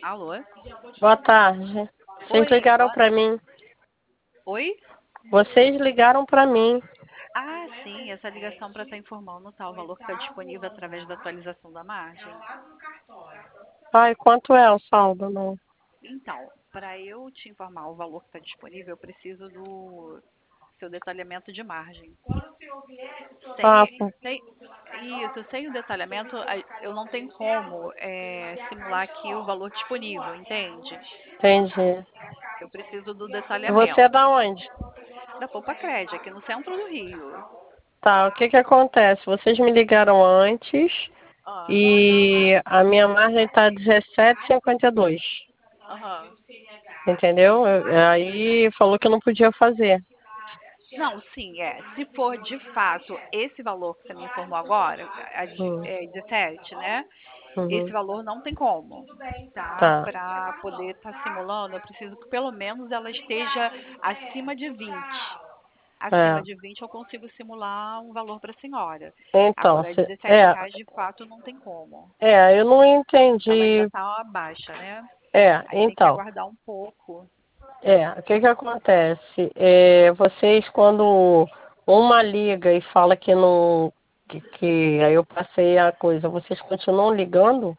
Alô? Boa tarde. Vocês Oi, ligaram para mim. oi? Vocês ligaram para mim. Ah, sim, essa ligação para estar informando tá, o valor que está disponível através da atualização da margem. Ai, quanto é o saldo? Não. Então, para eu te informar o valor que está disponível, eu preciso do seu detalhamento de margem. Ah, Sem sem o detalhamento, eu não tenho como simular aqui o valor disponível, entende? entendi. Eu preciso do E você é detalhamento. da onde? Da Poupa Crédito, aqui no centro do Rio. Tá, o que que acontece? Vocês me ligaram antes Ah, e a minha margem tá 17,52. aham. Entendeu? Aí falou que eu não podia fazer. Não, sim, é. Se for de fato esse valor que você me informou agora, Hum, 17, né? Esse uhum, valor não tem como, tá? tá, Para poder estar simulando, eu preciso que pelo menos ela esteja acima de 20. Acima é. de 20 eu consigo simular um valor para a senhora. Então, Agora, se, 17 reais de fato não tem como. eu não Ela ainda entendi. está baixa, né? Aí tem que Então. aguardar um pouco. O que que acontece? Vocês quando uma liga e fala que não, que aí eu passei a coisa, vocês continuam ligando?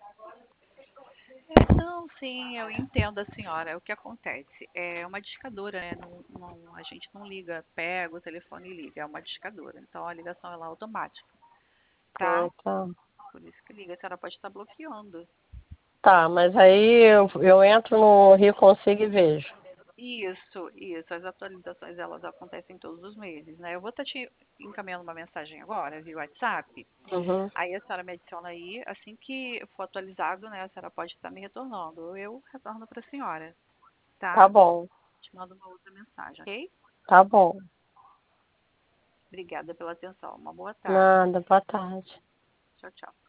Não, sim, eu entendo a senhora. O que acontece? É uma discadora, né? A gente não liga, pega o telefone e liga, é uma discadora. Então a ligação ela é automática, tá? Tá. Por isso que liga, a senhora pode estar bloqueando. Tá, mas aí eu entro no Rio Consigo e vejo. Isso. As atualizações elas acontecem todos os meses, né? Eu vou estar te encaminhando uma mensagem agora via WhatsApp. Uhum. Aí a senhora me adiciona aí. Assim que for atualizado, né? A senhora pode estar me retornando. Ou eu retorno para a senhora, Tá tá? bom, Te mando uma outra mensagem, ok? tá bom. Obrigada pela atenção. Uma boa tarde. Nada, boa tarde. Tchau, tchau.